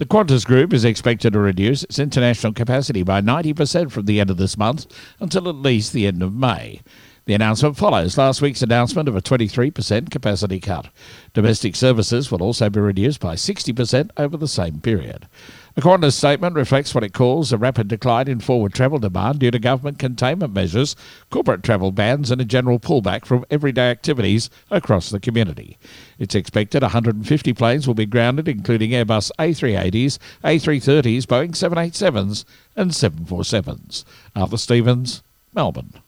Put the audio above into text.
The Qantas Group is expected to reduce its international capacity by 90% from the end of this month until at least the end of May. The announcement follows last week's announcement of a 23% capacity cut. Domestic services will also be reduced by 60% over the same period. The Qantas statement reflects what it calls a rapid decline in forward travel demand due to government containment measures, corporate travel bans and a general pullback from everyday activities across the community. It's expected 150 planes will be grounded, including Airbus A380s, A330s, Boeing 787s and 747s. Arthur Stevens, Melbourne.